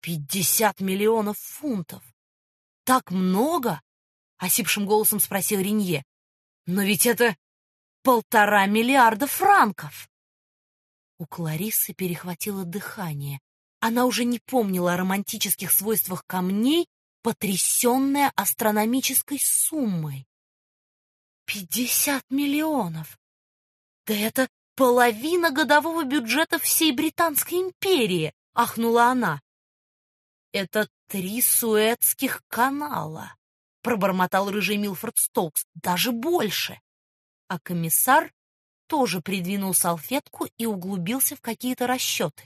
50 миллионов фунтов! Так много? Осипшим голосом спросил Ренье. Но ведь это 1,5 миллиарда франков! У Клариссы перехватило дыхание. Она уже не помнила о романтических свойствах камней, потрясенная астрономической суммой. 50 миллионов! Да это половина годового бюджета всей Британской империи! Ахнула она. Это 3 Суэцких канала, пробормотал рыжий Милфорд Стоукс, даже больше. А комиссар тоже придвинул салфетку и углубился в какие-то расчеты.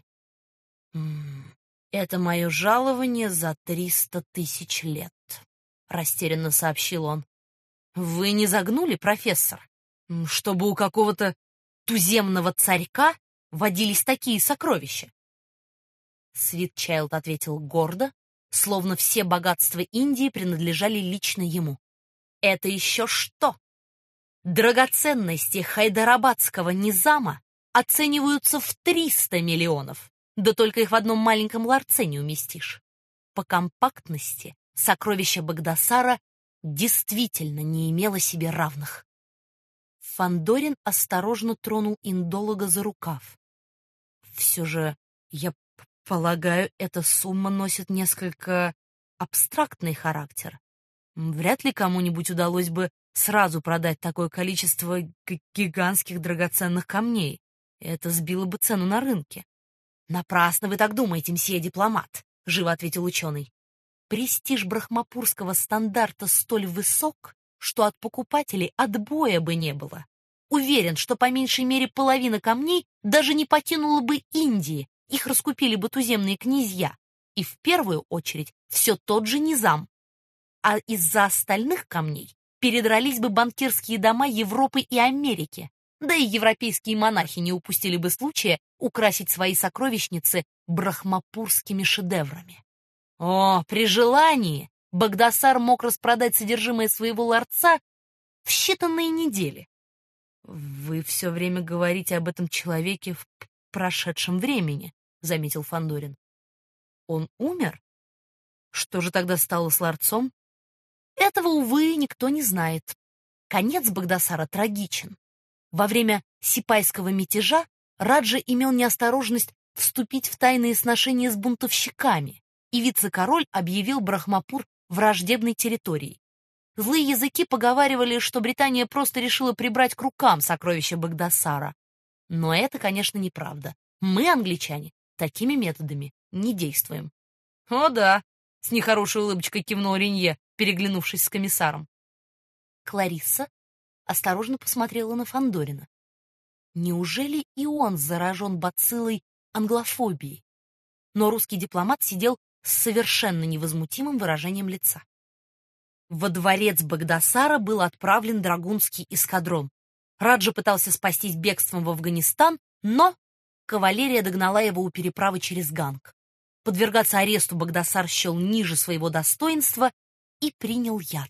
«Это мое жалование за 300 тысяч лет», — растерянно сообщил он. «Вы не загнули, профессор, чтобы у какого-то туземного царька водились такие сокровища?» Свитчайлд ответил гордо, словно все богатства Индии принадлежали лично ему. «Это еще что? Драгоценности хайдарабадского низама оцениваются в 300 миллионов, да только их в одном маленьком ларце не уместишь. По компактности сокровище Багдасара действительно не имело себе равных». Фандорин осторожно тронул индолога за рукав. «Все же, я полагаю, эта сумма носит несколько абстрактный характер. Вряд ли кому-нибудь удалось бы сразу продать такое количество гигантских драгоценных камней. Это сбило бы цену на рынке». «Напрасно вы так думаете, мсье дипломат», — живо ответил ученый. «Престиж брахмапурского стандарта столь высок, что от покупателей отбоя бы не было. Уверен, что по меньшей мере половина камней даже не покинула бы Индии, их раскупили бы туземные князья, и в первую очередь все тот же низам. А из-за остальных камней передрались бы банкирские дома Европы и Америки, да и европейские монахи не упустили бы случая украсить свои сокровищницы брахмапурскими шедеврами. О, при желании Багдасар мог распродать содержимое своего ларца в считанные недели. Вы все время говорите об этом человеке в прошедшем времени, заметил Фандорин. Он умер? Что же тогда стало с ларцом? Этого, увы, никто не знает. Конец Багдасара трагичен. Во время сипайского мятежа Раджа имел неосторожность вступить в тайные сношения с бунтовщиками, и вице-король объявил Брахмапур враждебной территорией. Злые языки поговаривали, что Британия просто решила прибрать к рукам сокровища Багдасара. Но это, конечно, неправда. Мы, англичане, такими методами не действуем. «О да», — с нехорошей улыбочкой кивнул Ренье, переглянувшись с комиссаром. Кларисса осторожно посмотрела на Фандорина. Неужели и он заражен бациллой англофобии? Но русский дипломат сидел с совершенно невозмутимым выражением лица. Во дворец Багдасара был отправлен драгунский эскадрон. Раджа пытался спастись бегством в Афганистан, но кавалерия догнала его у переправы через Ганг. Подвергаться аресту Багдасар счел ниже своего достоинства и принял яд.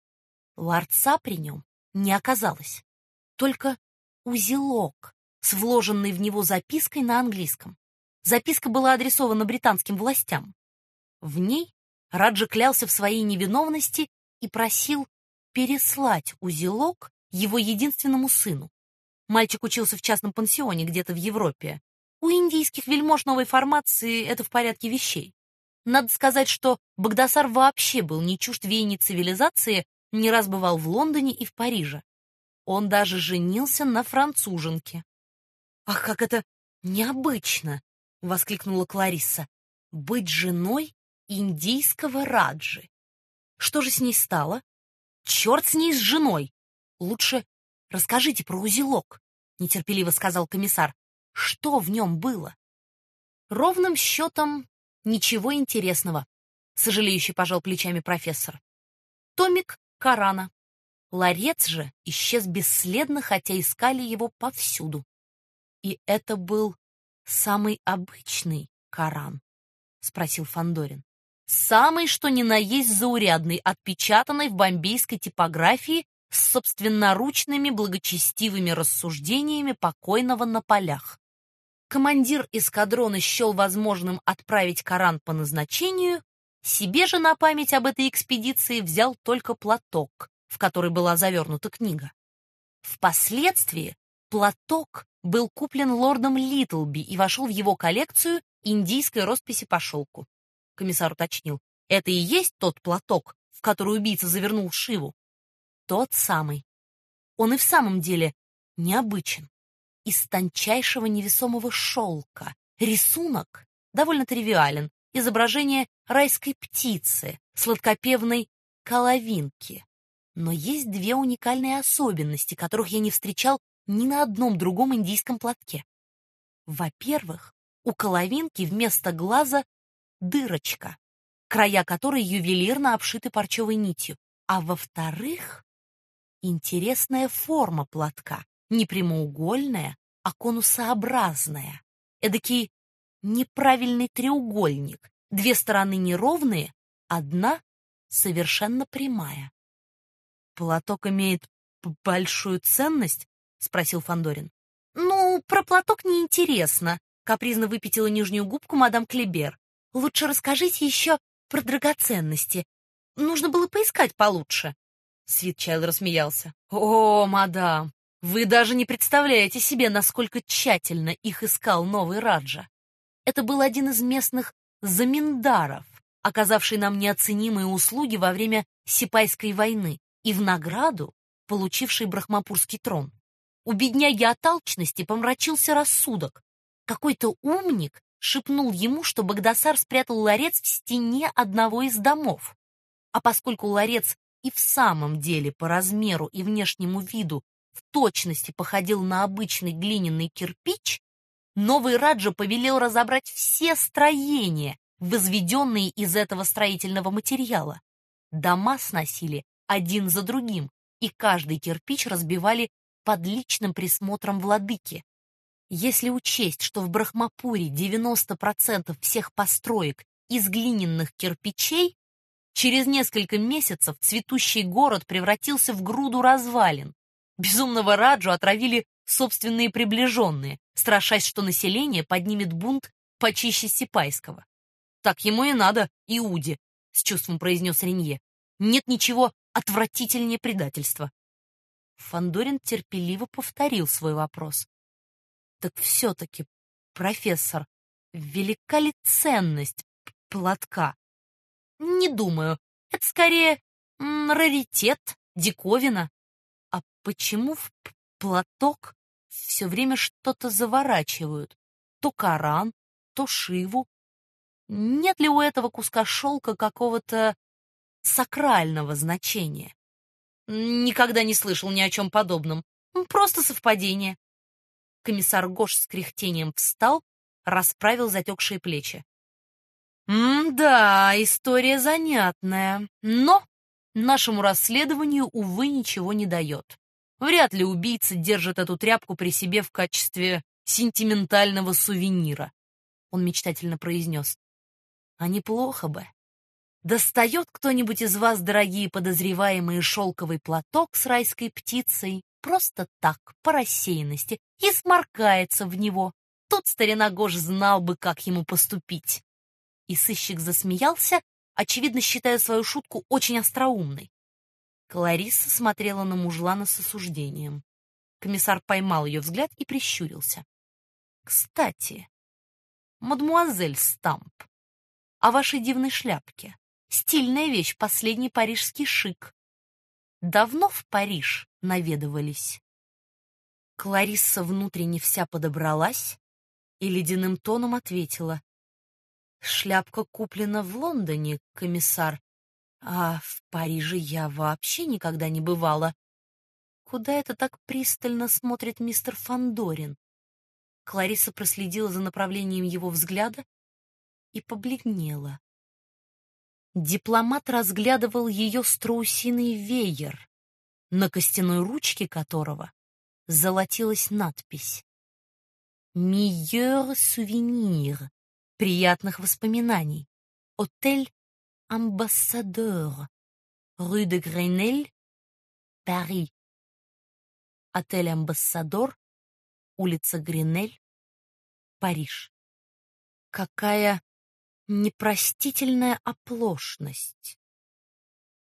Ларца при нем не оказалось, только узелок с вложенной в него запиской на английском. Записка была адресована британским властям. В ней Раджа клялся в своей невиновности и просил переслать узелок его единственному сыну. Мальчик учился в частном пансионе где-то в Европе. У индийских вельмож новой формации это в порядке вещей. Надо сказать, что Багдасар вообще был не чужд веяний цивилизации, не раз бывал в Лондоне и в Париже. Он даже женился на француженке. «Ах, как это необычно!» — воскликнула Кларисса. «Быть женой индийского раджи. Что же с ней стало? Черт с ней, с женой! Лучше расскажите про узелок», — нетерпеливо сказал комиссар. «Что в нем было?» «Ровным счетом ничего интересного», — сожалеюще пожал плечами профессор. «Томик Корана. Ларец же исчез бесследно, хотя искали его повсюду. И это был самый обычный Коран?» — спросил Фандорин. «Самый, что ни на есть заурядный, отпечатанный в бомбейской типографии с собственноручными благочестивыми рассуждениями покойного на полях. командир эскадрона счел возможным отправить Коран по назначению, себе же на память об этой экспедиции взял только платок, в который была завернута книга. Впоследствии платок был куплен лордом Литлби и вошел в его коллекцию индийской росписи по шелку. Комиссар уточнил: это и есть тот платок, в который убийца завернул Шиву? Тот самый. Он и в самом деле необычен. Из тончайшего невесомого шелка. Рисунок довольно тривиален. Изображение райской птицы, сладкопевной коловинки. Но есть две уникальные особенности, которых я не встречал ни на одном другом индийском платке. Во-первых, у коловинки вместо глаза дырочка, края которой ювелирно обшиты парчевой нитью. А во-вторых, интересная форма платка, не прямоугольная, а конусообразная. Эдакий неправильный треугольник, две стороны неровные, одна совершенно прямая. «Платок имеет большую ценность?» — спросил Фандорин. «Ну, про платок неинтересно», — капризно выпятила нижнюю губку мадам Клебер. «Лучше расскажите еще про драгоценности. Нужно было поискать получше». Свитчайл рассмеялся. «О, мадам, вы даже не представляете себе, насколько тщательно их искал новый Раджа. Это был один из местных заминдаров, оказавший нам неоценимые услуги во время Сипайской войны и в награду получивший брахмапурский трон. У бедняги от алчности помрачился рассудок. Какой-то умник шепнул ему, что Багдасар спрятал ларец в стене одного из домов. А поскольку ларец и в самом деле по размеру и внешнему виду в точности походил на обычный глиняный кирпич, новый Раджа повелел разобрать все строения, возведенные из этого строительного материала. Дома сносили один за другим, и каждый кирпич разбивали под личным присмотром владыки. Если учесть, что в Брахмапуре 90% всех построек из глиняных кирпичей, через несколько месяцев цветущий город превратился в груду развалин. Безумного Раджу отравили собственные приближенные, страшась, что население поднимет бунт почище Сипайского. «Так ему и надо, Иуде», — с чувством произнес Ренье. «Нет ничего отвратительнее предательства». Фандорин терпеливо повторил свой вопрос. «Так все-таки, профессор, велика ли ценность платка?» «Не думаю. Это скорее раритет, диковина. А почему в платок все время что-то заворачивают? То Коран, то Шиву. Нет ли у этого куска шелка какого-то сакрального значения?» «Никогда не слышал ни о чем подобном. Просто совпадение». Комиссар Гош с кряхтением встал, расправил затекшие плечи. «Да, история занятная, но нашему расследованию, увы, ничего не дает. Вряд ли убийца держит эту тряпку при себе в качестве сентиментального сувенира», — он мечтательно произнес. «А неплохо бы. Достает кто-нибудь из вас, дорогие подозреваемые, шелковый платок с райской птицей, просто так, по рассеянности, и сморкается в него. Тут старина Гош знал бы, как ему поступить». И сыщик засмеялся, очевидно, считая свою шутку очень остроумной. Кларисса смотрела на мужлана с осуждением. Комиссар поймал ее взгляд и прищурился. «Кстати, мадмуазель Стамп, о вашей дивной шляпке. Стильная вещь, последний парижский шик. Давно в Париж наведывались?» Кларисса внутренне вся подобралась и ледяным тоном ответила: «Шляпка куплена в Лондоне, комиссар, а в Париже я вообще никогда не бывала. Куда это так пристально смотрит мистер Фандорин?» Кларисса проследила за направлением его взгляда и побледнела. Дипломат разглядывал ее страусиный веер, на костяной ручке которого золотилась надпись «Meilleur souvenir» — приятных воспоминаний. Отель Амбассадор, Rue de Grenelle, Пари. Отель Амбассадор, улица Гренель, Париж. Какая непростительная оплошность.